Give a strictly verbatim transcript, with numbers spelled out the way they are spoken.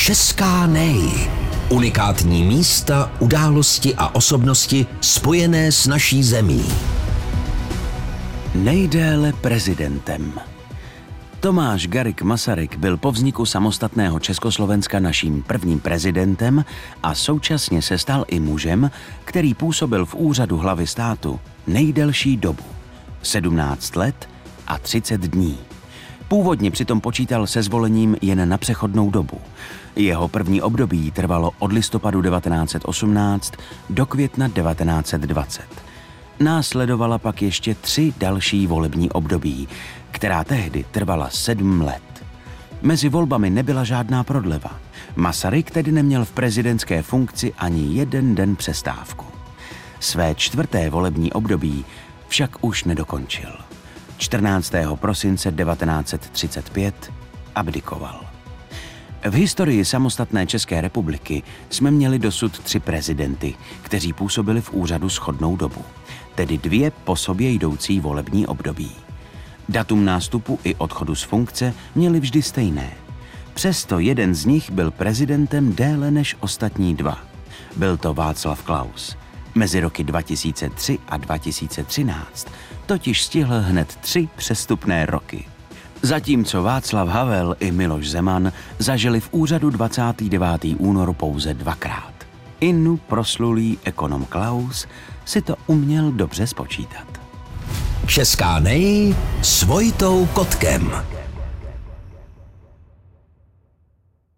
Česká nej. Unikátní místa, události a osobnosti spojené s naší zemí. Nejdéle prezidentem. Tomáš Garrigue Masaryk byl po vzniku samostatného Československa naším prvním prezidentem a současně se stal i mužem, který působil v úřadu hlavy státu nejdelší dobu – sedmnáct let a třicet dní. Původně přitom počítal se zvolením jen na přechodnou dobu. Jeho první období trvalo od listopadu devatenáct set osmnáct do května devatenáct set dvacet. Následovala pak ještě tři další volební období, která tehdy trvala sedm let. Mezi volbami nebyla žádná prodleva. Masaryk tedy neměl v prezidentské funkci ani jeden den přestávku. Své čtvrté volební období však už nedokončil. čtrnáctého prosince devatenáct set třicet pět abdikoval. V historii samostatné České republiky jsme měli dosud tři prezidenty, kteří působili v úřadu shodnou dobu, tedy dvě po sobě jdoucí volební období. Datum nástupu i odchodu z funkce měli vždy stejné. Přesto jeden z nich byl prezidentem déle než ostatní dva. Byl to Václav Klaus. Mezi roky dva tisíce tři a dva tisíce třináct totiž stihl hned tři přestupné roky. Zatímco Václav Havel i Miloš Zeman zažili v úřadu dvacátého devátého února pouze dvakrát. Inu proslulý ekonom Klaus si to uměl dobře spočítat. Česká nej s Vojtou Kotkem.